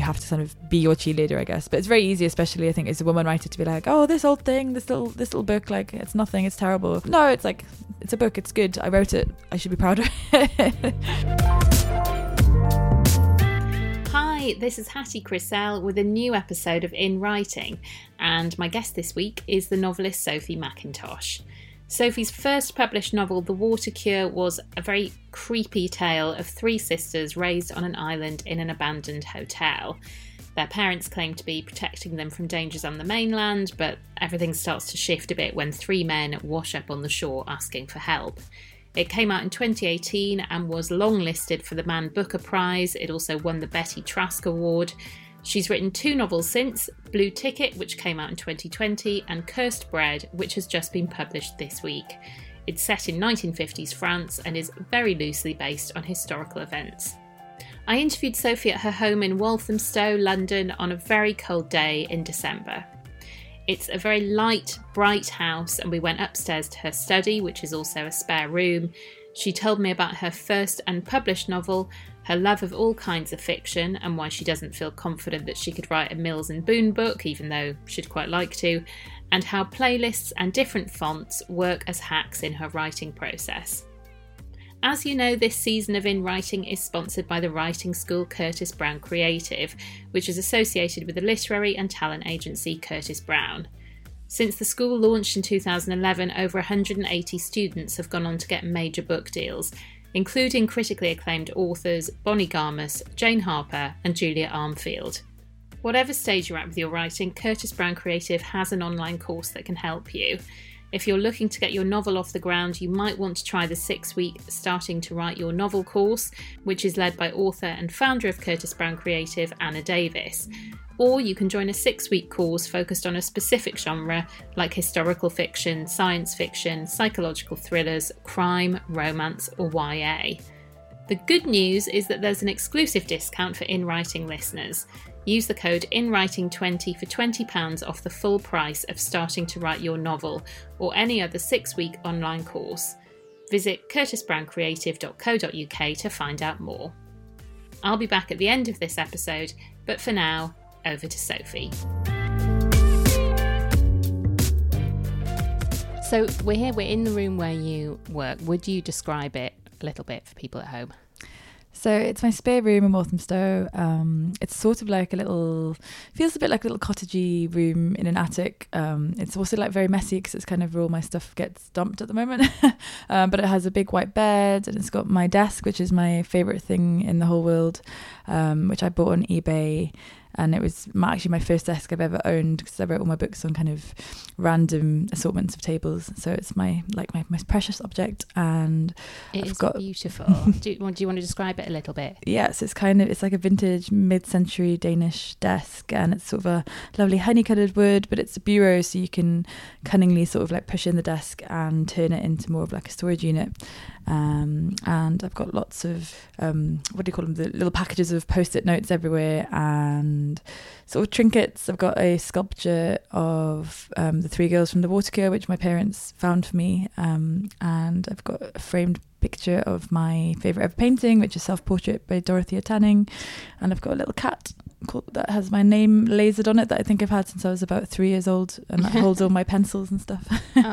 have to sort of be your cheerleader, I guess. But it's very easy, especially I think as a woman writer, to be like, oh, this old thing, this little book, like it's nothing, it's terrible. No, it's like, it's a book, it's good, I wrote it, I should be proud of it. Hi, this is Hattie Crisell with a new episode of In Writing, and my guest this week is the novelist Sophie Mackintosh. Sophie's first published novel, The Water Cure, was a very creepy tale of three sisters raised on an island in an abandoned hotel. Their parents claim to be protecting them from dangers on the mainland, but everything starts to shift a bit when three men wash up on the shore asking for help. It came out in 2018 and was longlisted for the Man Booker Prize. It also won the Betty Trask Award. She's written two novels since, Blue Ticket, which came out in 2020, and Cursed Bread, which has just been published this week. It's set in 1950s France and is very loosely based on historical events. I interviewed Sophie at her home in Walthamstow, London, on a very cold day in December. It's a very light, bright house, and we went upstairs to her study, which is also a spare room. She told me about her first unpublished novel, her love of all kinds of fiction, and why she doesn't feel confident that she could write a Mills and Boon book, even though she'd quite like to, and how playlists and different fonts work as hacks in her writing process. As you know, this season of In Writing is sponsored by the writing school Curtis Brown Creative, which is associated with the literary and talent agency Curtis Brown. Since the school launched in 2011, over 180 students have gone on to get major book deals, including critically acclaimed authors Bonnie Garmus, Jane Harper and Julia Armfield. Whatever stage you're at with your writing, Curtis Brown Creative has an online course that can help you. If you're looking to get your novel off the ground, you might want to try the 6-week Starting to Write Your Novel course, which is led by author and founder of Curtis Brown Creative, Anna Davis. Or you can join a 6-week course focused on a specific genre like historical fiction, science fiction, psychological thrillers, crime, romance or YA. The good news is that there's an exclusive discount for In Writing listeners. Use the code INWRITING20 for £20 off the full price of Starting to Write Your Novel or any other 6-week online course. Visit curtisbrowncreative.co.uk to find out more. I'll be back at the end of this episode, but for now, over to Sophie. So we're in the room where you work. Would you describe it a little bit for people at home? So it's my spare room in Walthamstow. It's sort of like feels a bit like a little cottagey room in an attic. It's also like very messy because it's kind of where all my stuff gets dumped at the moment. But it has a big white bed and it's got my desk, which is my favourite thing in the whole world, which I bought on eBay. And it was actually my first desk I've ever owned because I wrote all my books on kind of random assortments of tables. So it's my most precious object, and it's beautiful. Do you want to describe it a little bit? Yes, it's like a vintage mid-century Danish desk, and it's sort of a lovely honey-coloured wood, but it's a bureau, so you can cunningly sort of like push in the desk and turn it into more of like a storage unit. And I've got lots of what do you call them, the little packages of post-it notes everywhere and sort of trinkets. I've got a sculpture of the three girls from The Water Cure, which my parents found for me, and I've got a framed picture of my favourite ever painting, which is Self-Portrait by Dorothea Tanning, and I've got a little cat that has my name lasered on it that I think I've had since I was about 3 years old, and that holds all my pencils and stuff.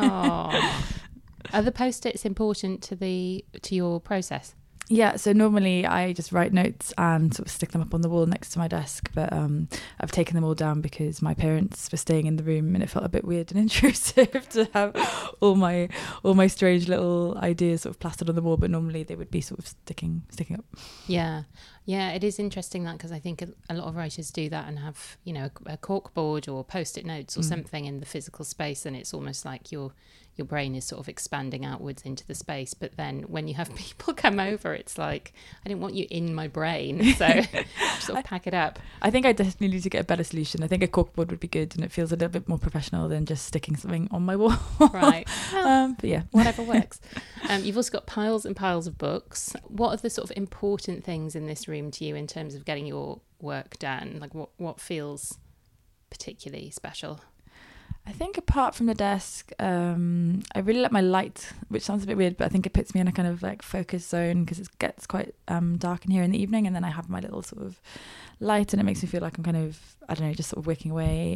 Oh. Are the post-its important to your process? Yeah, so normally I just write notes and sort of stick them up on the wall next to my desk, but I've taken them all down because my parents were staying in the room and it felt a bit weird and intrusive to have all my strange little ideas sort of plastered on the wall, but normally they would be sort of sticking up. Yeah, it is interesting that, because I think a lot of writers do that and have, a cork board or post-it notes or something in the physical space, and it's almost like your brain is sort of expanding outwards into the space. But then when you have people come over, it's like, I didn't want you in my brain, so sort of pack it up. I think I definitely need to get a better solution. I think a corkboard would be good, and it feels a little bit more professional than just sticking something on my wall. Right. Well, but yeah, whatever works. You've also got piles and piles of books. What are the sort of important things in this room to you in terms of getting your work done? Like what feels particularly special? I think apart from the desk, I really like my light, which sounds a bit weird, but I think it puts me in a kind of like focus zone because it gets quite dark in here in the evening, and then I have my little sort of light and it makes me feel like I'm kind of, I don't know, just sort of working away.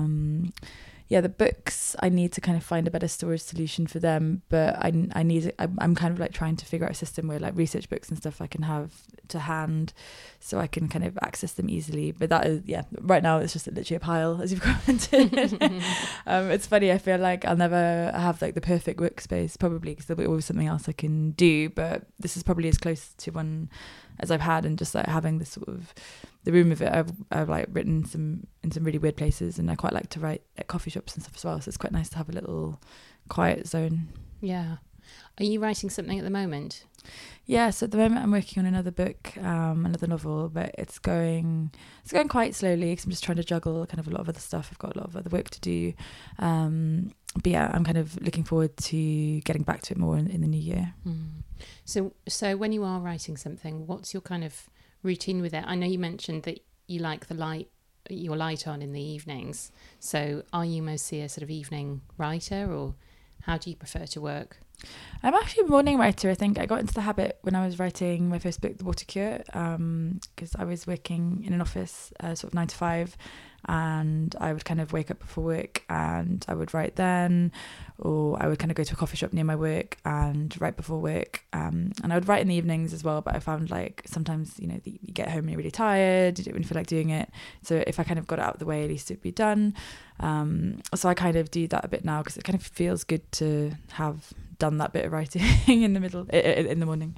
The books, I need to kind of find a better storage solution for them, but I'm kind of like trying to figure out a system where like research books and stuff I can have to hand so I can kind of access them easily. But that is, right now it's just literally a pile, as you've commented. It's funny, I feel like I'll never have like the perfect workspace, probably, because there'll be always something else I can do, but this is probably as close to one as I've had, and just like having this sort of the room of it, I've like written in some really weird places, and I quite like to write at coffee shops and stuff as well, so it's quite nice to have a little quiet zone. Yeah. Are you writing something at the moment? So at the moment I'm working on another book, another novel, but it's going quite slowly because I'm just trying to juggle kind of a lot of other stuff. I've got a lot of other work to do, but yeah, I'm kind of looking forward to getting back to it more in the new year. So when you are writing something, what's your kind of routine with it? I know you mentioned that you like your light on in the evenings, so are you mostly a sort of evening writer, or how do you prefer to work? I'm actually a morning writer. I think I got into the habit when I was writing my first book, The Water Cure, because I was working in an office sort of 9 to 5, and I would kind of wake up before work and I would write then, or I would kind of go to a coffee shop near my work and write before work, and I would write in the evenings as well, but I found like sometimes, you get home and you're really tired, you don't really feel like doing it, so if I kind of got it out of the way, at least it'd be done. So I kind of do that a bit now because it kind of feels good to have done that bit of writing in the morning.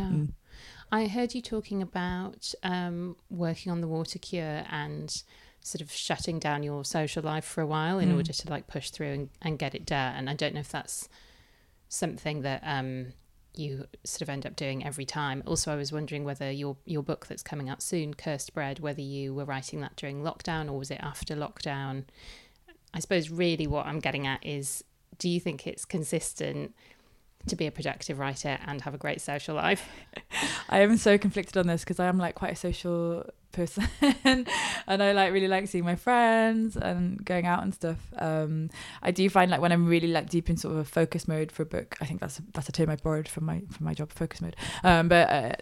I heard you talking about working on The Water Cure and sort of shutting down your social life for a while in order to like push through and get it done. And I don't know if that's something that you sort of end up doing every time. Also, I was wondering whether your book that's coming out soon, Cursed Bread, whether you were writing that during lockdown or was it after lockdown? I suppose really what I'm getting at is, do you think it's consistent to be a productive writer and have a great social life? I am so conflicted on this because I am like quite a social person and I like really like seeing my friends and going out and stuff. I do find like when I'm really like deep in sort of a focus mode for a book, I think that's a term I borrowed from my job, focus mode. I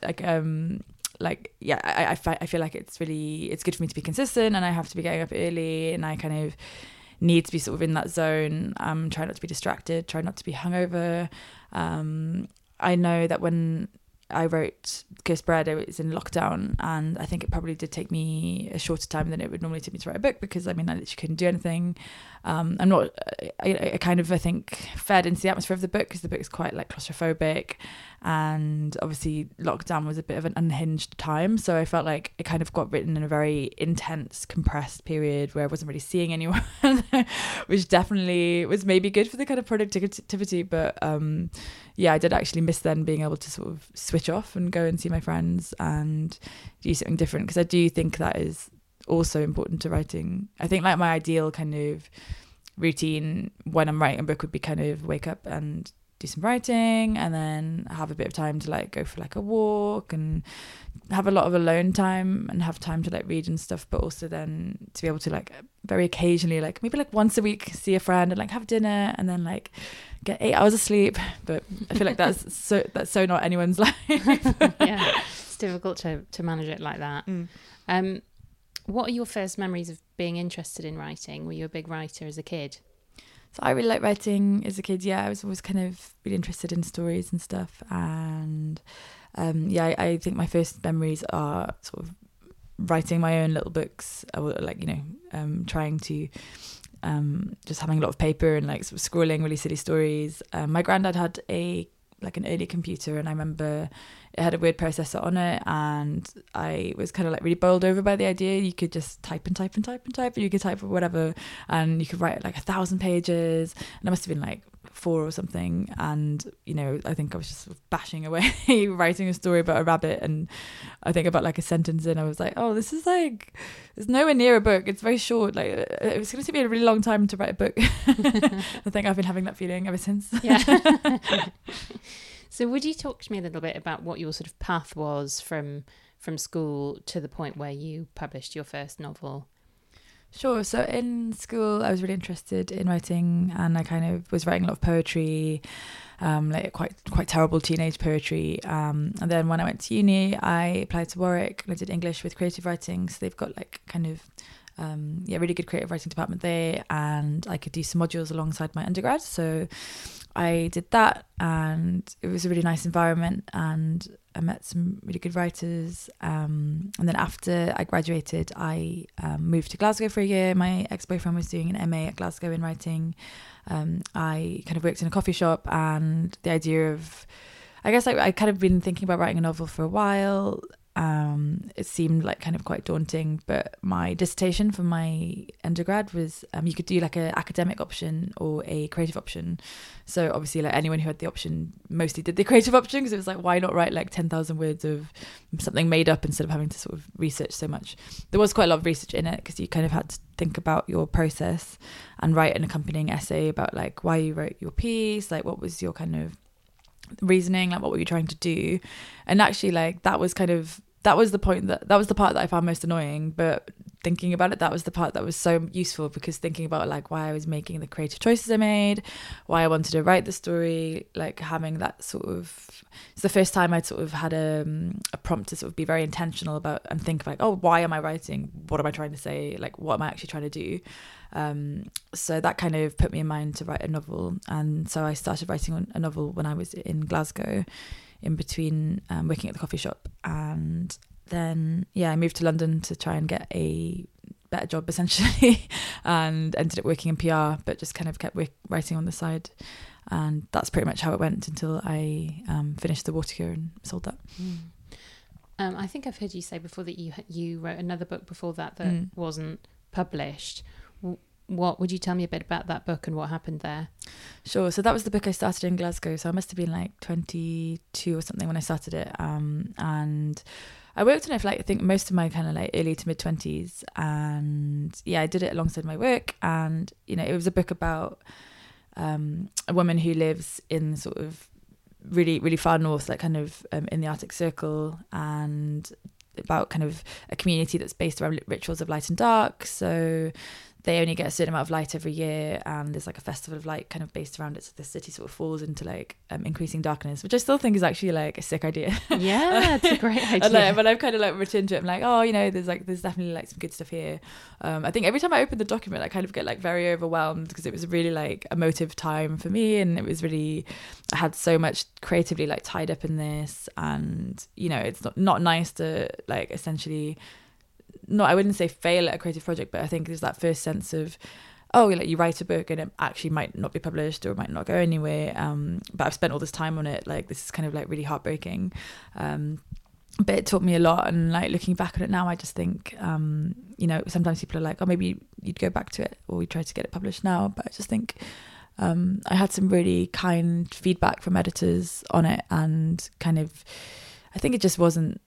feel like it's good for me to be consistent, and I have to be getting up early, and I kind of need to be sort of in that zone. Try not to be distracted, try not to be hungover. I know that when I wrote Cursed Bread, it was in lockdown, and I think it probably did take me a shorter time than it would normally take me to write a book, because I literally couldn't do anything. I kind of, I think, fed into the atmosphere of the book because the book is quite like claustrophobic, and obviously lockdown was a bit of an unhinged time, so I felt like it kind of got written in a very intense, compressed period where I wasn't really seeing anyone, which definitely was maybe good for the kind of productivity, but I did actually miss then being able to sort of switch off and go and see my friends and do something different, because I do think that is also important to writing. I think like my ideal kind of routine when I'm writing a book would be kind of wake up and do some writing, and then have a bit of time to like go for like a walk and have a lot of alone time and have time to like read and stuff, but also then to be able to like very occasionally, like maybe like once a week, see a friend and like have dinner and then like get 8 hours of sleep. But I feel like that's so not anyone's life. Yeah, it's difficult to manage it like that. What are your first memories of being interested in writing? Were you a big writer as a kid? So I really liked writing as a kid. Yeah, I was always kind of really interested in stories and stuff. And I think my first memories are sort of writing my own little books, or like, trying to just having a lot of paper and like sort of scrolling really silly stories. My granddad had an early computer, and I remember it had a word processor on it, and I was kind of like really bowled over by the idea you could just type and type and type and type, and you could type whatever, and you could write like 1,000 pages, and I must have been like 4 or something, and I think I was just sort of bashing away writing a story about a rabbit, and I think about like a sentence in, I was like, oh, this is like, it's nowhere near a book, it's very short, like it was going to take me a really long time to write a book. I think I've been having that feeling ever since. Yeah. So would you talk to me a little bit about what your sort of path was from school to the point where you published your first novel? Sure. So in school, I was really interested in writing, and I kind of was writing a lot of poetry, like quite terrible teenage poetry. And then when I went to uni, I applied to Warwick and I did English with creative writing. So they've got like kind of really good creative writing department there, and I could do some modules alongside my undergrad. So I did that, and it was a really nice environment, and I met some really good writers. And then after I graduated, I moved to Glasgow for a year. My ex-boyfriend was doing an MA at Glasgow in writing. I kind of worked in a coffee shop, and the idea of, I guess I kind of been thinking about writing a novel for a while. It seemed like kind of quite daunting, but my dissertation for my undergrad was you could do like a academic option or a creative option. So obviously, like anyone who had the option mostly did the creative option, because it was like, why not write like 10,000 words of something made up instead of having to sort of research so much. There was quite a lot of research in it, because you kind of had to think about your process and write an accompanying essay about like why you wrote your piece, like what was your kind of reasoning, like what were you trying to do. And actually, like that was the point that was the part that I found most annoying, but thinking about it, that was the part that was so useful, because thinking about like why I was making the creative choices I made, why I wanted to write the story, like having that sort of, it's the first time I'd sort of had a prompt to sort of be very intentional about and think like, oh, why am I writing, what am I trying to say, like what am I actually trying to do. So that kind of put me in mind to write a novel, and so I started writing a novel when I was in Glasgow, in between working at the coffee shop. And then I moved to London to try and get a better job essentially, and ended up working in PR, but just kind of kept writing on the side. And that's pretty much how it went until I finished The Watercure and sold that. I think I've heard you say before that you wrote another book before that wasn't published. What would you tell me a bit about that book and what happened there? Sure. So that was the book I started in Glasgow. So I must have been like 22 or something when I started it. And I worked on it for like, I think most of my kind of like early to mid 20s. And I did it alongside my work. And, it was a book about a woman who lives in sort of really, really far north, like kind of in the Arctic Circle, and about kind of a community that's based around rituals of light and dark. So they only get a certain amount of light every year, and there's like a festival of light kind of based around it, so the city sort of falls into like increasing darkness, which I still think is actually like a sick idea. Yeah, it's a great idea. And like, but I've kind of like returned to it. I'm like, oh, there's definitely like some good stuff here. I think every time I open the document, I kind of get like very overwhelmed, because it was a really like emotive time for me, and it was really, I had so much creatively like tied up in this, and it's not nice to like essentially, I wouldn't say fail at a creative project, but I think there's that first sense of, like you write a book and it actually might not be published or it might not go anywhere, but I've spent all this time on it, like this is kind of like really heartbreaking, but it taught me a lot. And like looking back on it now, I just think sometimes people are like, oh, maybe you'd go back to it or we try to get it published now, but I just think I had some really kind feedback from editors on it, and kind of I think it just wasn't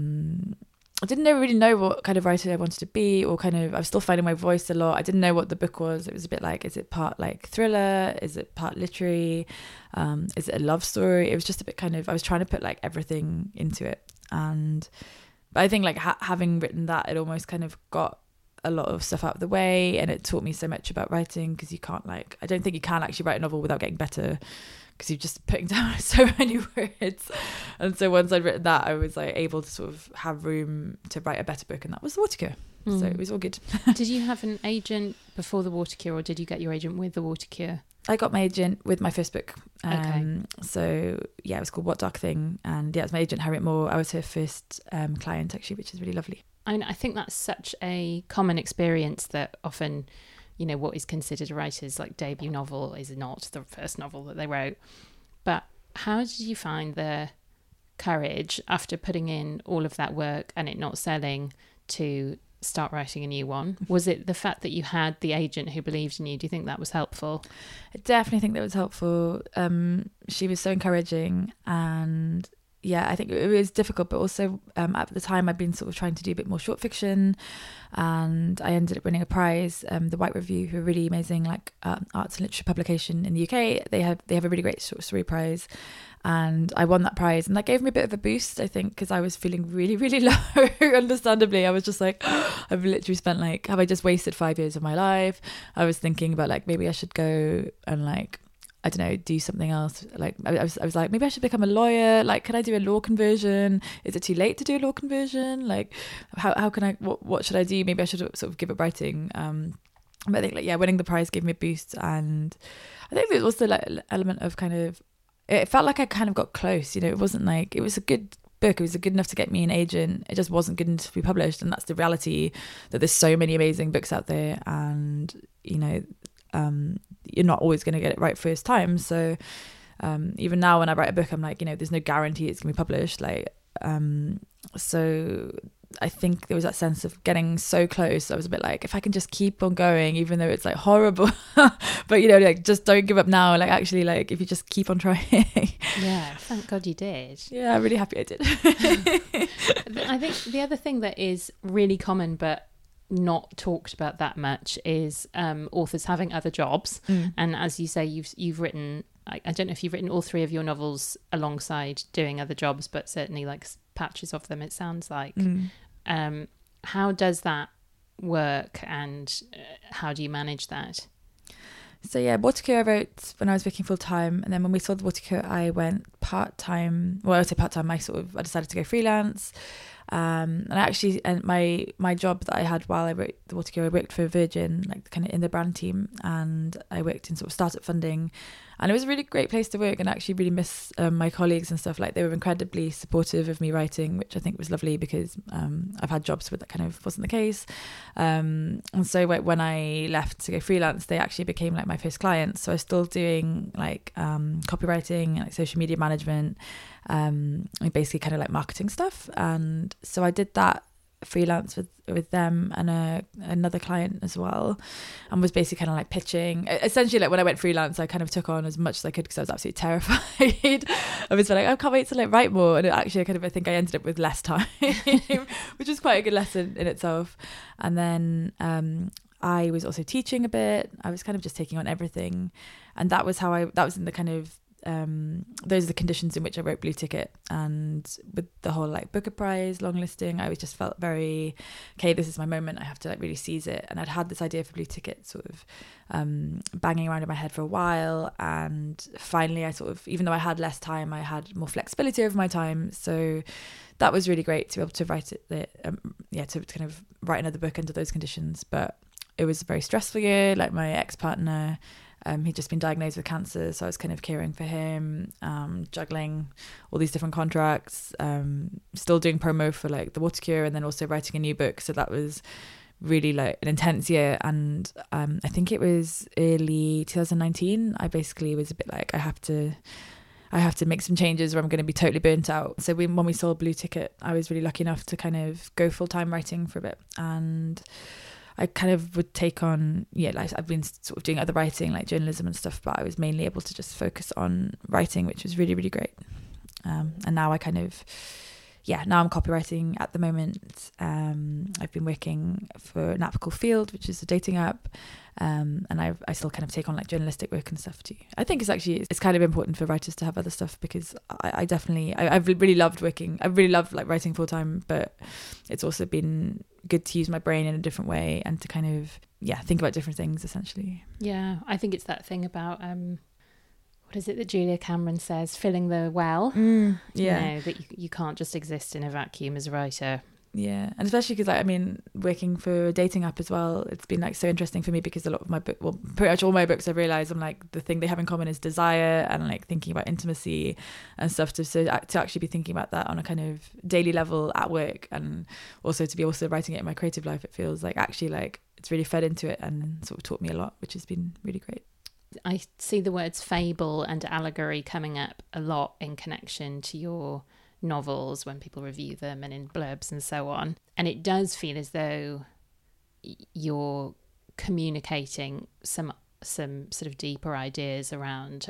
I didn't really know what kind of writer I wanted to be, or kind of I was still finding my voice a lot. I didn't know what the book was. It was a bit like, is it part like thriller? Is it part literary? Is it a love story? It was just a bit kind of, I was trying to put like everything into it. But I think like having written that, it almost kind of got a lot of stuff out of the way, and it taught me so much about writing, because you can't like, I don't think you can actually write a novel without getting better, because you're just putting down so many words. And so once I'd written that, I was like able to sort of have room to write a better book, and that was The Watercure. So it was all good. Did you have an agent before The Watercure, or did you get your agent with The Watercure? I got my agent with my first book. Okay. So it was called What Dark Thing, and it was my agent Harriet Moore. I was her first client actually, which is really lovely. I think that's such a common experience that often, what is considered a writer's like debut novel is not the first novel that they wrote. But how did you find the courage after putting in all of that work and it not selling to start writing a new one? Was it the fact that you had the agent who believed in you? Do you think that was helpful? I definitely think that was helpful. She was so encouraging, and I think it was difficult, but also at the time I'd been sort of trying to do a bit more short fiction, and I ended up winning a prize. The White Review, who are really amazing, like arts and literature publication in the UK, they have a really great short story prize, and I won that prize, and that gave me a bit of a boost, I think, because I was feeling really, really low. Understandably, I was just like, I've literally spent like, have I just wasted 5 years of my life? I was thinking about like, maybe I should go and like, I don't know, do something else. Like I was like, maybe I should become a lawyer. Like, can I do a law conversion? Is it too late to do a law conversion? Like, how can I? What should I do? Maybe I should sort of give up writing. But I think like, yeah, winning the prize gave me a boost, and I think there was also like an element of kind of, it felt like I kind of got close. You know, it wasn't like, it was a good book. It was good enough to get me an agent. It just wasn't good enough to be published, and that's the reality, that there's so many amazing books out there, and you know. You're not always going to get it right first time. So even now when I write a book, I'm like, you know, there's no guarantee it's going to be published. Like, so I think there was that sense of getting so close. I was a bit like, if I can just keep on going, even though it's like horrible, but you know, like just don't give up now. Like actually, like if you just keep on trying. Yeah, thank God you did. Yeah, I'm really happy I did. I think the other thing that is really common, but not talked about that much, is authors having other jobs. And as you say, you've written, I don't know if you've written all 3 of your novels alongside doing other jobs, but certainly like patches of them, it sounds like. How does that work, and how do you manage that? So yeah, Watercure I wrote when I was working full time, and then when we sold the Watercure, I went part time. Well, I would say part time. I decided to go freelance. And I actually, and my job that I had while I wrote the Watercure, I worked for Virgin, like kind of in the brand team, and I worked in sort of startup funding, and it was a really great place to work, and I actually really miss my colleagues and stuff. Like, they were incredibly supportive of me writing, which I think was lovely, because I've had jobs where that kind of wasn't the case. And so when I left to go freelance, they actually became like my first clients. So I was still doing like copywriting and like social media management, basically kind of like marketing stuff. And so I did that freelance with them and another client as well, and was basically kind of like pitching. Essentially, like when I went freelance, I kind of took on as much as I could, because I was absolutely terrified. I was like, I can't wait to like write more, and actually I think I ended up with less time, which is quite a good lesson in itself. And then I was also teaching a bit. I was kind of just taking on everything, and that was in the kind of those are the conditions in which I wrote Blue Ticket. And with the whole like Booker Prize long listing, I just felt very, okay, this is my moment, I have to like really seize it. And I'd had this idea for Blue Ticket sort of banging around in my head for a while, and finally I sort of, even though I had less time, I had more flexibility over my time. So that was really great to be able to write it, to kind of write another book under those conditions. But it was a very stressful year. Like, my ex-partner, he'd just been diagnosed with cancer, so I was kind of caring for him, juggling all these different contracts, still doing promo for like the Watercure, and then also writing a new book. So that was really like an intense year. And I think it was early 2019, I basically was a bit like, I have to make some changes or I'm going to be totally burnt out. So when we sold Blue Ticket, I was really lucky enough to kind of go full-time writing for a bit, and I kind of would take on, like I've been sort of doing other writing, like journalism and stuff, but I was mainly able to just focus on writing, which was really, really great. And now I kind of, now I'm copywriting at the moment. I've been working for an app called Field, which is a dating app. And I still kind of take on like journalistic work and stuff too. I think it's kind of important for writers to have other stuff, because I've really loved working. I really loved like writing full time, but it's also been good to use my brain in a different way and to kind of think about different things essentially. Yeah, I think it's that thing about what is it that Julia Cameron says, filling the well. That you can't just exist in a vacuum as a writer. Yeah, and especially because, like, I mean, working for a dating app as well, it's been like so interesting for me, because a lot of my book, well, pretty much all my books, I've realised I'm like, the thing they have in common is desire and like thinking about intimacy and stuff. To actually be thinking about that on a kind of daily level at work, and also to be also writing it in my creative life, it feels like actually like it's really fed into it and sort of taught me a lot, which has been really great. I see the words fable and allegory coming up a lot in connection to your novels when people review them and in blurbs and so on, and it does feel as though you're communicating some sort of deeper ideas around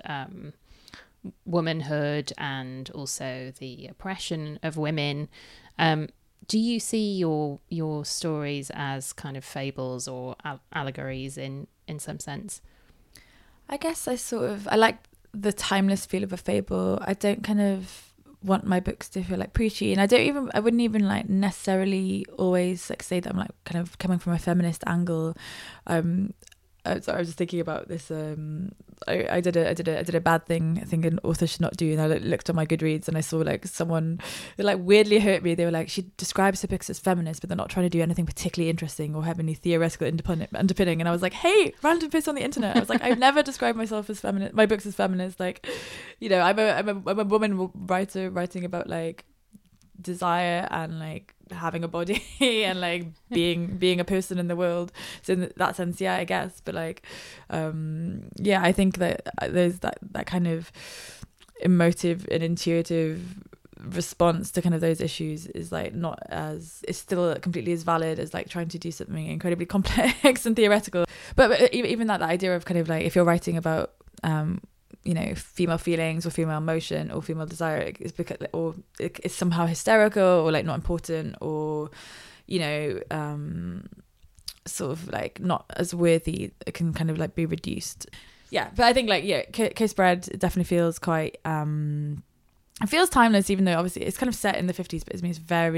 womanhood and also the oppression of women. Do you see your stories as kind of fables or allegories in some sense? I guess I like the timeless feel of a fable. I don't kind of want my books to feel like preachy, and I wouldn't even like necessarily always like say that I'm like kind of coming from a feminist angle. Sorry, I was just thinking about this. I did a bad thing I think an author should not do, and I looked on my Goodreads and I saw like someone that like weirdly hurt me. They were like, she describes her books as feminist, but they're not trying to do anything particularly interesting or have any theoretical underpinning. And I was like, hey, random piss on the internet. I was like, I've never described myself as feminist, my books as feminist. Like, you know, I'm a woman writer writing about like desire and like having a body and like being a person in the world. So in that sense, yeah, I guess. But like yeah, I think that there's that kind of emotive and intuitive response to kind of those issues is like not as, it's still completely as valid as like trying to do something incredibly complex and theoretical. But even that idea of kind of like, if you're writing about you know, female feelings or female emotion or female desire, it's because, or it's somehow hysterical or like not important, or you know, sort of like not as worthy, it can kind of like be reduced. Yeah, but I think like, yeah, Cursed Bread definitely feels quite it feels timeless, even though obviously it's kind of set in the 50s, but it means very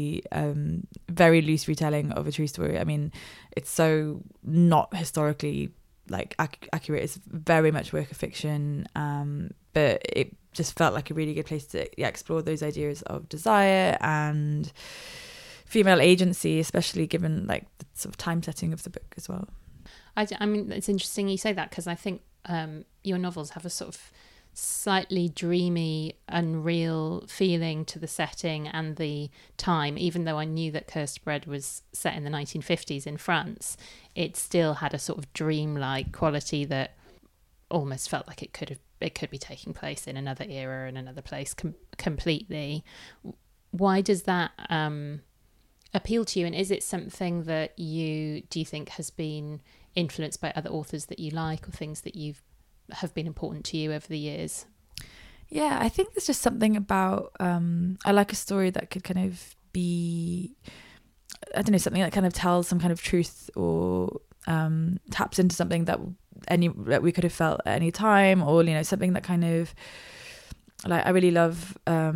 loose retelling of a true story. I mean, it's so not historically like accurate. It's very much work of fiction, but it just felt like a really good place to explore those ideas of desire and female agency, especially given like the sort of time setting of the book as well. I mean, it's interesting you say that, because I think your novels have a sort of slightly dreamy, unreal feeling to the setting and the time. Even though I knew that Cursed Bread was set in the 1950s in France, it still had a sort of dreamlike quality that almost felt like it could be taking place in another era, in another place completely. Why does that appeal to you, and is it something that do you think has been influenced by other authors that you like, or things that have been important to you over the years? Yeah, I think there's just something about I like a story that could kind of be, I don't know, something that kind of tells some kind of truth, or taps into something that we could have felt at any time, or you know, something that kind of like, I really love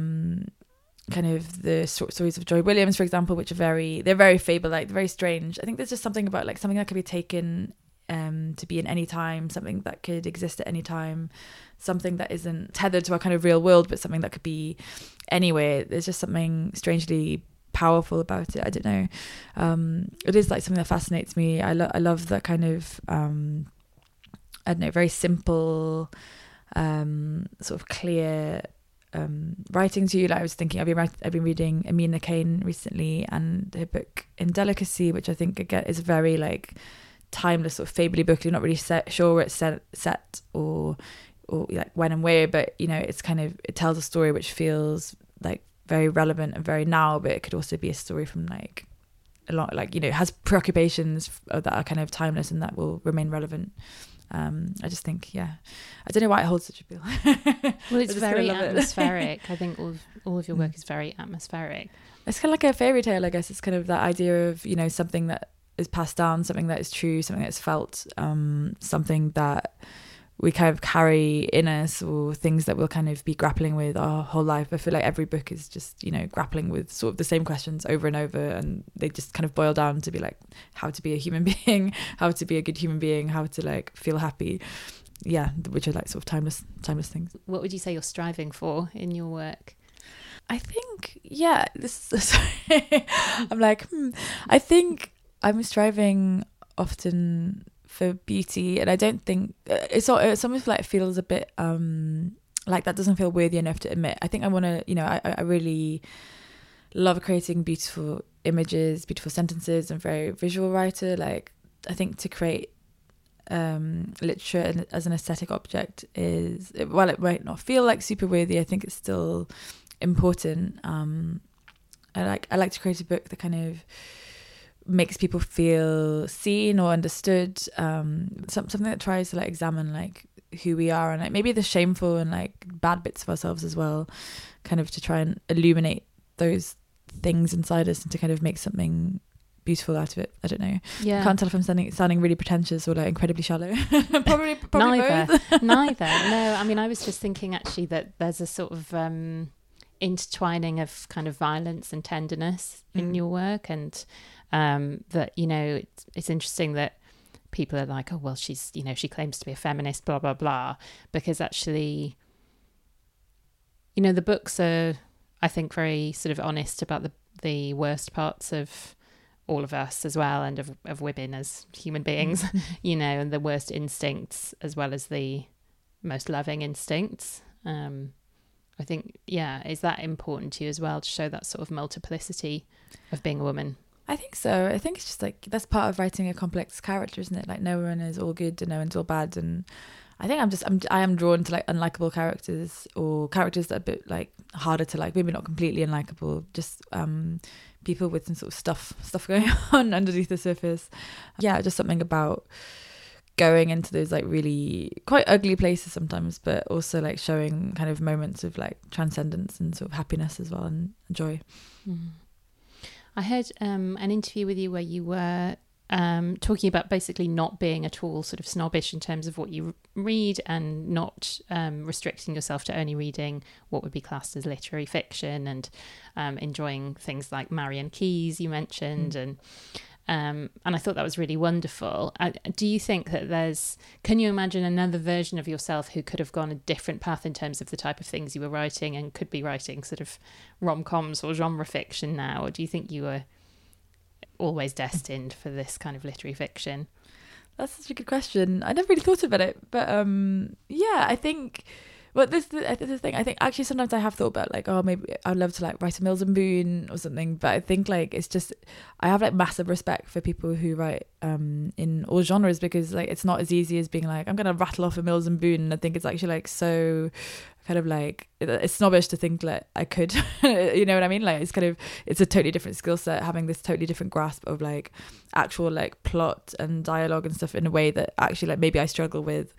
kind of the short stories of Joy Williams, for example, which they're very fable-like, very strange. I think there's just something about like something that could be taken to be in any time, something that could exist at any time, something that isn't tethered to our kind of real world, but something that could be anywhere. There's just something strangely powerful about it. I don't know. It is like something that fascinates me. I love that kind of I don't know, very simple, sort of clear writing to you. Like I was thinking, I've been reading Amina Kane recently, and her book Indelicacy, which I think again is very like timeless sort of fably book. You're not really sure where it's set or like when and where, but you know, it's kind of, it tells a story which feels like very relevant and very now, but it could also be a story from like a lot, like, you know, it has preoccupations that are kind of timeless and that will remain relevant. I just think, yeah, I don't know why it holds such appeal. Well, it's very atmospheric. I think all of your work is very atmospheric. It's kind of like a fairy tale, I guess. It's kind of that idea of, you know, something that is passed down, something that is true, something that's felt, something that we kind of carry in us, or things that we'll kind of be grappling with our whole life. I feel like every book is just, you know, grappling with sort of the same questions over and over, and they just kind of boil down to be like how to be a human being, how to be a good human being, how to like feel happy. Yeah, which are like sort of timeless things. What would you say you're striving for in your work? I think, yeah, I'm like, I think I'm striving often for beauty, and I don't think it's almost like it feels a bit like that doesn't feel worthy enough to admit. I think I want to, you know, I really love creating beautiful images, beautiful sentences. I'm a very visual writer. Like, I think to create literature as an aesthetic object is, while it might not feel like super worthy, I think it's still important. I like to create a book that kind of makes people feel seen or understood, something that tries to like examine like who we are and like maybe the shameful and like bad bits of ourselves as well, kind of to try and illuminate those things inside us and to kind of make something beautiful out of it. I don't know. Yeah. I can't tell if I'm sounding really pretentious or like incredibly shallow. probably Neither. both. Neither. No, I mean, I was just thinking actually that there's a sort of intertwining of kind of violence and tenderness in your work, and that, you know, it's interesting that people are like, oh, well, she's, you know, she claims to be a feminist, blah, blah, blah, because actually, you know, the books are, I think, very sort of honest about the worst parts of all of us as well, and of women as human beings, you know, and the worst instincts as well as the most loving instincts. I think, yeah, is that important to you as well, to show that sort of multiplicity of being a woman? I think so. I think it's just like, that's part of writing a complex character, isn't it? Like no one is all good and no one's all bad. And I think I am drawn to like unlikable characters, or characters that are a bit like harder to like, maybe not completely unlikable, just people with some sort of stuff going on underneath the surface. Yeah, just something about going into those like really quite ugly places sometimes, but also like showing kind of moments of like transcendence and sort of happiness as well, and joy. I heard an interview with you where you were talking about basically not being at all sort of snobbish in terms of what you read, and not restricting yourself to only reading what would be classed as literary fiction, and enjoying things like Marian Keyes you mentioned, and I thought that was really wonderful. Do you think that can you imagine another version of yourself who could have gone a different path in terms of the type of things you were writing, and could be writing sort of rom-coms or genre fiction now? Or do you think you were always destined for this kind of literary fiction? That's such a good question. I never really thought about it, but yeah, I think, well, this is the thing. I think actually sometimes I have thought about like, oh, maybe I'd love to like write a Mills and Boon or something, but I think like it's just, I have like massive respect for people who write in all genres, because like it's not as easy as being like, I'm gonna rattle off a Mills and Boon. And I think it's actually like so kind of like, it's snobbish to think like I could you know what I mean, like it's a totally different skill set, having this totally different grasp of like actual like plot and dialogue and stuff in a way that actually like maybe I struggle with,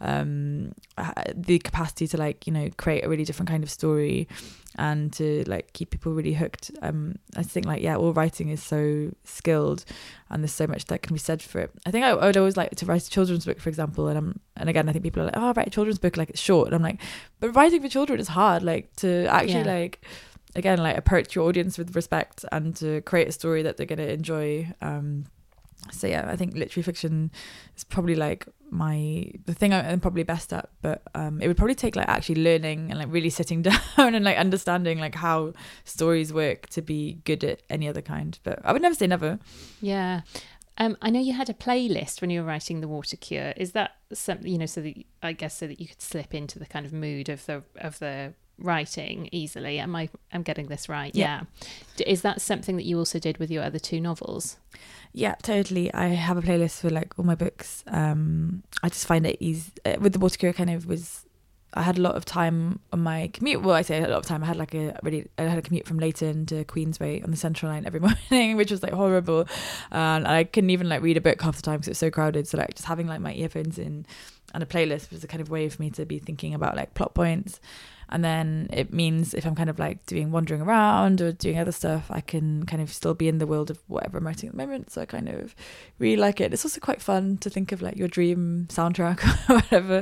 the capacity to like, you know, create a really different kind of story and to like keep people really hooked. I think like, yeah, all writing is so skilled, and there's so much that can be said for it. I think I would always like to write a children's book, for example, and again I think people are like, oh, write a children's book, like it's short, and I'm like, but writing for children is hard, like to actually like, again, like approach your audience with respect and to create a story that they're going to enjoy. So yeah, I think literary fiction is probably like the thing I'm probably best at, but it would probably take like actually learning and like really sitting down and like understanding like how stories work to be good at any other kind. But I would never say never. Yeah. I know you had a playlist when you were writing The Water Cure. Is that something, you know, so that I guess so that you could slip into the kind of mood of the writing easily? I'm getting this right? Yeah. Is that something that you also did with your other two novels? Yeah, totally. I have a playlist for like all my books. I just find it easy with The Water Cure. Kind of I had a lot of time on my commute. Well, I say a lot of time. I had a commute from Leighton to Queensway on the Central Line every morning, which was like horrible. And I couldn't even like read a book half the time because it was so crowded. So like just having like my earphones in and a playlist was a kind of way for me to be thinking about like plot points. And then it means if I'm kind of like wandering around or doing other stuff, I can kind of still be in the world of whatever I'm writing at the moment. So I kind of really like it. It's also quite fun to think of like your dream soundtrack or whatever.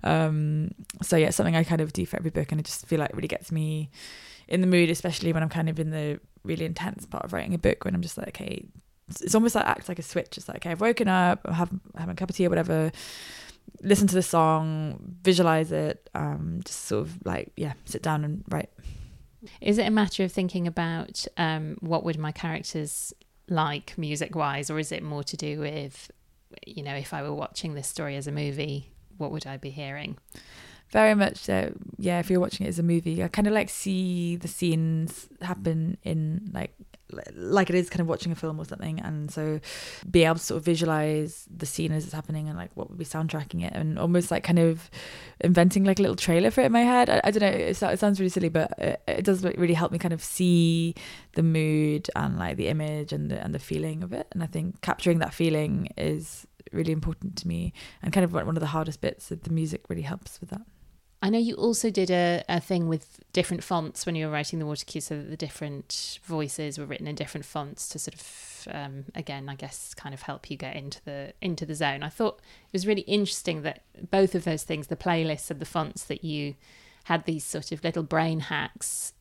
So yeah, something I kind of do for every book, and I just feel like it really gets me in the mood, especially when I'm kind of in the really intense part of writing a book, when I'm just like, okay, it's almost like acts like a switch. It's like, okay, I've woken up, I'm having a cup of tea or whatever, listen to the song, visualize it, just sort of like, yeah, sit down and write. Is it a matter of thinking about what would my characters like music wise, or is it more to do with, you know, if I were watching this story as a movie, what would I be hearing? Very much so. Yeah, if you're watching it as a movie, I kind of like see the scenes happen in like it is kind of watching a film or something, and so be able to sort of visualize the scene as it's happening and like what would be soundtracking it, and almost like kind of inventing like a little trailer for it in my head. I don't know, it sounds really silly, but it does really help me kind of see the mood and like the image and the feeling of it. And I think capturing that feeling is really important to me, and kind of one of the hardest bits of the music really helps with that. I know you also did a thing with different fonts when you were writing the water cue, so that the different voices were written in different fonts to sort of, again, I guess, kind of help you get into the zone. I thought it was really interesting that both of those things, the playlists and the fonts, that you had these sort of little brain hacks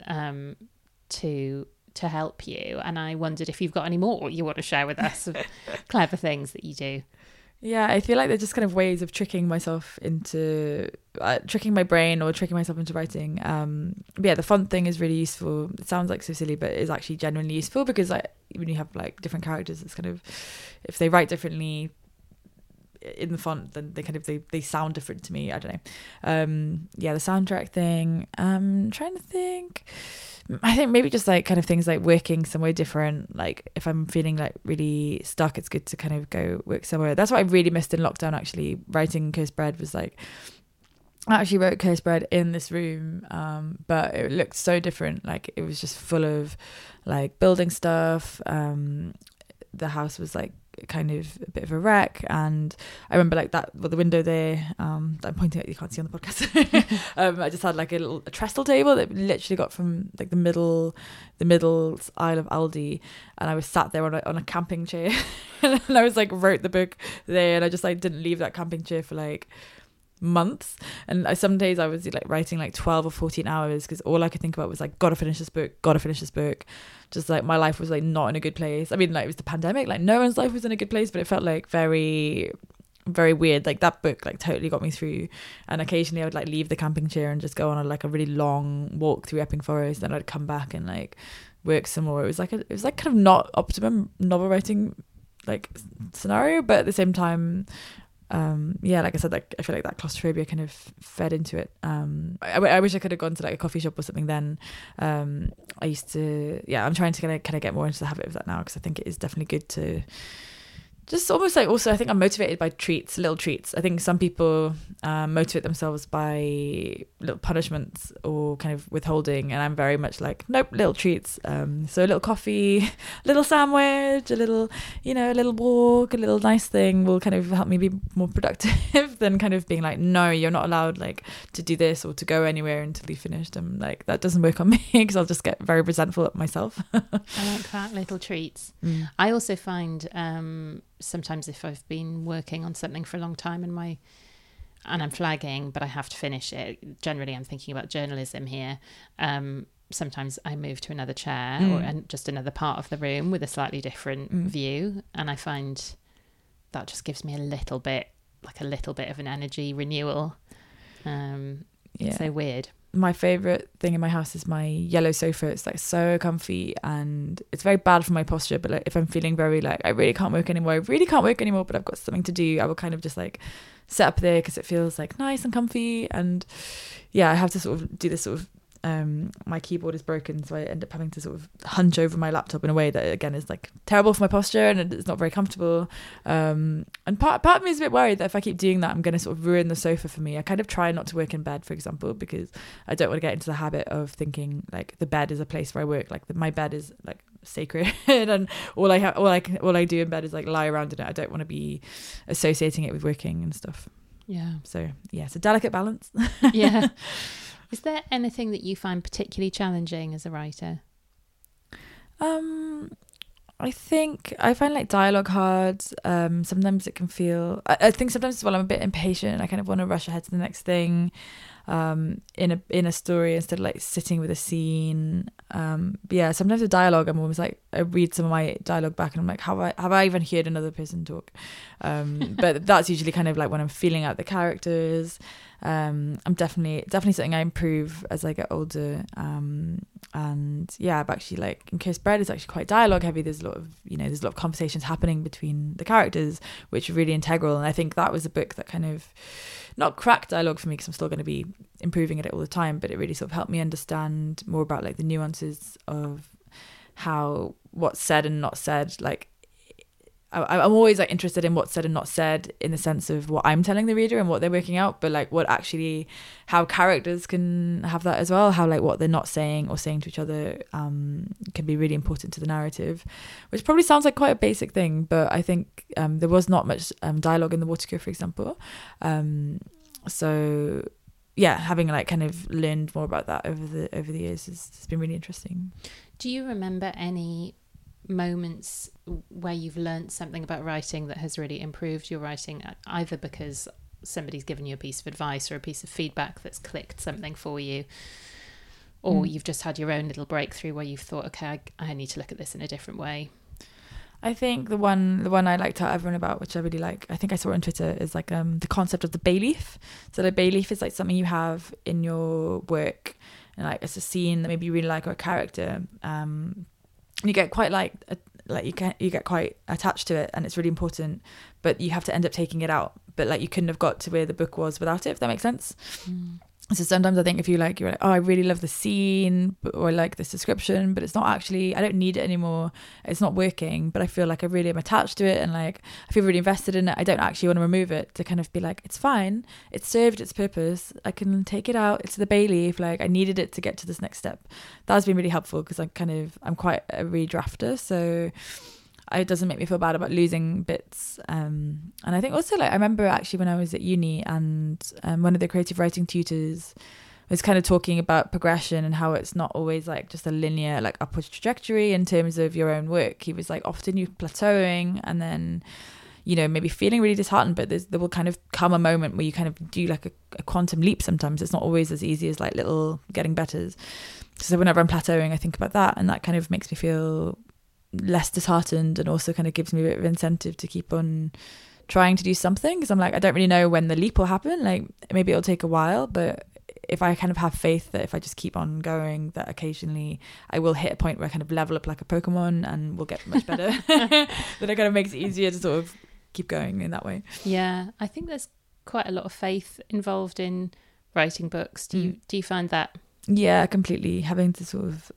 to help you. And I wondered if you've got any more you want to share with us of clever things that you do. Yeah, I feel like they're just kind of ways of tricking myself into tricking my brain or tricking myself into writing. But yeah, the font thing is really useful. It sounds like so silly, but it's actually genuinely useful, because like when you have like different characters, it's kind of, if they write differently in the font, then they sound different to me. I don't know. Yeah, the soundtrack thing. I'm trying to think. I think maybe just like kind of things like working somewhere different. Like if I'm feeling like really stuck, it's good to kind of go work somewhere. That's what I really missed in lockdown, actually. Writing Cursed Bread was like, I actually wrote Cursed Bread in this room, but it looked so different. Like it was just full of like building stuff. The house was like kind of a bit of a wreck, and I remember like that with the window there that I'm pointing at, you can't see on the podcast. I just had like a trestle table that literally got from like the middle aisle of Aldi, and I was sat there on a camping chair and I was like wrote the book there, and I just like didn't leave that camping chair for like months. And some days I was like writing like 12 or 14 hours, because all I could think about was like, gotta finish this book. Just like my life was like not in a good place. I mean, like it was the pandemic, like no one's life was in a good place, but it felt like very, very weird. Like that book like totally got me through. And occasionally I would like leave the camping chair and just go on a really long walk through Epping Forest, then I'd come back and like work some more. It was like kind of not optimum novel writing like scenario, but at the same time, yeah, like I said, like I feel like that claustrophobia kind of fed into it. I wish I could have gone to like a coffee shop or something then. I used to, yeah, I'm trying to kind of get more into the habit of that now, because I think it is definitely good to just almost like, also I think I'm motivated by little treats. I think some people motivate themselves by little punishments or kind of withholding, and I'm very much like, nope, little treats. So a little coffee, a little sandwich, a little walk, a little nice thing will kind of help me be more productive than kind of being like, no, you're not allowed like to do this or to go anywhere until you finished. I'm like, that doesn't work on me, because I'll just get very resentful at myself. I like that, little treats. I also find sometimes if I've been working on something for a long time and I'm flagging, but I have to finish it, generally I'm thinking about journalism here, sometimes I move to another chair and just another part of the room with a slightly different view, and I find that just gives me a little bit of an energy renewal. It's so weird. My favorite thing in my house is my yellow sofa. It's like so comfy, and it's very bad for my posture, but like if I'm feeling very like I really can't work anymore, but I've got something to do, I will kind of just like sit up there because it feels like nice and comfy. And yeah, I have to sort of do this sort of my keyboard is broken, so I end up having to sort of hunch over my laptop in a way that again is like terrible for my posture, and it's not very comfortable. And part of me is a bit worried that if I keep doing that, I'm going to sort of ruin the sofa for me. I kind of try not to work in bed, for example, because I don't want to get into the habit of thinking like the bed is a place where I work. Like my bed is like sacred, and all I do in bed is like lie around in it. I don't want to be associating it with working and stuff. Yeah. So yeah, it's a delicate balance. Yeah. Is there anything that you find particularly challenging as a writer? I think I find like dialogue hard. Sometimes it can feel, I think sometimes as well I'm a bit impatient and I kind of want to rush ahead to the next thing in a story instead of like sitting with a scene. But yeah, sometimes the dialogue, I'm almost like, I read some of my dialogue back and I'm like, have I even heard another person talk? But that's usually kind of like when I'm feeling out the characters. I'm definitely something I improve as I get older. And yeah, I've actually like in Cursed Bread is actually quite dialogue heavy. There's a lot of conversations happening between the characters, which are really integral. And I think that was a book that kind of not cracked dialogue for me, because I'm still going to be improving at it all the time, but it really sort of helped me understand more about like the nuances of how what's said and not said. Like I'm always like interested in what's said and not said in the sense of what I'm telling the reader and what they're working out, but like what actually, how characters can have that as well, how like what they're not saying or saying to each other can be really important to the narrative, which probably sounds like quite a basic thing, but I think there was not much dialogue in The Water Cure, for example. So having like kind of learned more about that over the years has been really interesting. Do you remember any moments where you've learned something about writing that has really improved your writing, either because somebody's given you a piece of advice or a piece of feedback that's clicked something for you, or you've just had your own little breakthrough where you've thought, okay, I need to look at this in a different way? I think the one I like to tell everyone about, which I really like, I think I saw it on Twitter, is like the concept of the bay leaf. So the bay leaf is like something you have in your work, and like it's a scene that maybe you really like, or a character, you get quite you get quite attached to it, and it's really important, but you have to end up taking it out. But like you couldn't have got to where the book was without it, if that makes sense. So sometimes I think if you're like, oh, I really love the scene, or I like this description, but it's not actually, I don't need it anymore, it's not working, but I feel like I really am attached to it, and like I feel really invested in it, I don't actually want to remove it, to kind of be like, it's fine, it served its purpose, I can take it out, it's the bay leaf, like I needed it to get to this next step. That has been really helpful, because I'm quite a redrafter, so it doesn't make me feel bad about losing bits. And I think also, like, I remember actually when I was at uni, and one of the creative writing tutors was kind of talking about progression and how it's not always like just a linear like upward trajectory in terms of your own work. He was like, often you're plateauing, and then, you know, maybe feeling really disheartened, but there will kind of come a moment where you kind of do like a quantum leap. Sometimes it's not always as easy as like little getting betters. So whenever I'm plateauing, I think about that, and that kind of makes me feel less disheartened, and also kind of gives me a bit of incentive to keep on trying to do something, because I'm like, I don't really know when the leap will happen, like maybe it'll take a while, but if I kind of have faith that if I just keep on going, that occasionally I will hit a point where I kind of level up like a Pokemon and will get much better. That it kind of makes it easier to sort of keep going in that way. Yeah, I think there's quite a lot of faith involved in writing books. Do you find that? Yeah, completely. Having to sort of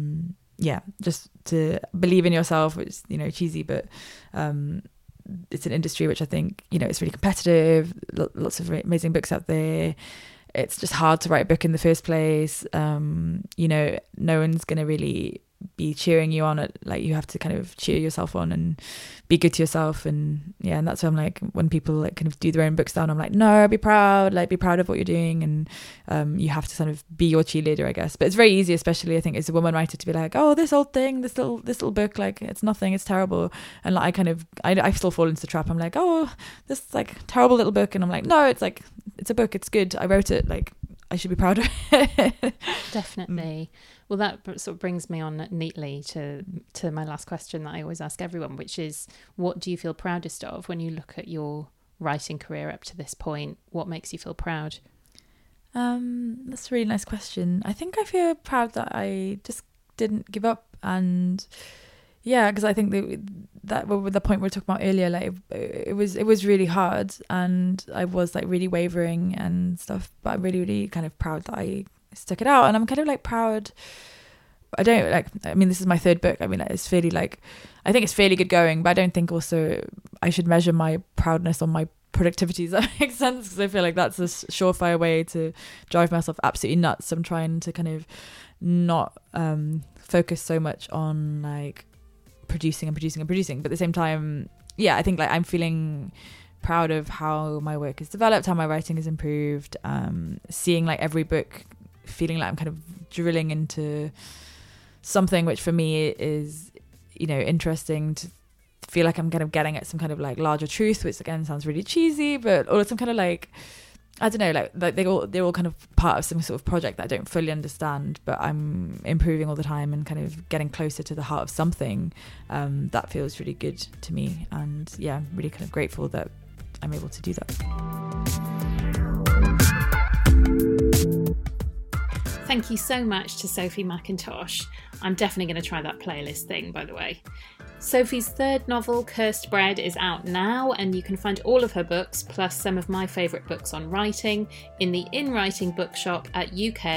just to believe in yourself, which is, you know, cheesy, but it's an industry which I think, you know, it's really competitive, lots of amazing books out there. It's just hard to write a book in the first place. You know, no one's going to really be cheering you on. Like, you have to kind of cheer yourself on and be good to yourself. And yeah, and that's why I'm like, when people like kind of do their own books down, I'm like, no, be proud of what you're doing. And you have to kind of be your cheerleader, I guess. But it's very easy, especially I think as a woman writer, to be like, oh, this old thing, this little book, like it's nothing, it's terrible. And like I still fall into the trap. I'm like, oh, this like terrible little book, and I'm like, no, it's like, it's a book, it's good, I wrote it, like I should be proud of it. Definitely. Well, that sort of brings me on neatly to my last question that I always ask everyone, which is, what do you feel proudest of when you look at your writing career up to this point? What makes you feel proud? That's a really nice question. I think I feel proud that I just didn't give up, and yeah, because I think that the point we were talking about earlier, like it was really hard, and I was like really wavering and stuff, but I'm really, really kind of proud that I stuck it out. And I'm kind of like proud, this is my third book. I mean, it's fairly like, I think it's fairly good going, but I don't think also I should measure my proudness on my productivity. Does that make sense? Because I feel like that's a surefire way to drive myself absolutely nuts. I'm trying to kind of not focus so much on like producing, but at the same time, yeah, I think like I'm feeling proud of how my work has developed, how my writing has improved, seeing like every book, feeling like I'm kind of drilling into something which for me is, you know, interesting, to feel like I'm kind of getting at some kind of like larger truth, which again sounds really cheesy, but or some kind of like, I don't know, like they're all kind of part of some sort of project that I don't fully understand, but I'm improving all the time and kind of getting closer to the heart of something. That feels really good to me, and yeah, I'm really kind of grateful that I'm able to do that. Thank you so much to Sophie Mackintosh. I'm definitely going to try that playlist thing, by the way. Sophie's third novel, Cursed Bread, is out now, and you can find all of her books, plus some of my favourite books on writing, in the In Writing Bookshop at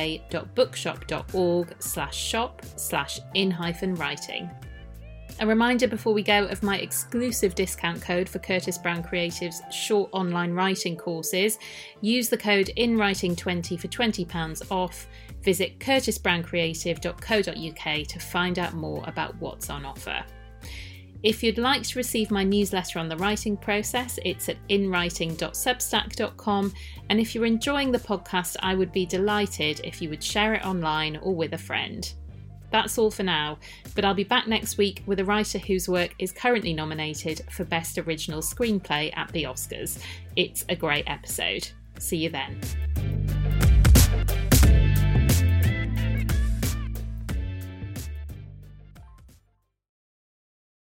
uk.bookshop.org/shop/in-writing. A reminder before we go of my exclusive discount code for Curtis Brown Creative's short online writing courses. Use the code INWRITING20 for £20 off. Visit curtisbrowncreative.co.uk to find out more about what's on offer. If you'd like to receive my newsletter on the writing process, it's at inwriting.substack.com. And if you're enjoying the podcast, I would be delighted if you would share it online or with a friend. That's all for now, but I'll be back next week with a writer whose work is currently nominated for Best Original Screenplay at the Oscars. It's a great episode. See you then.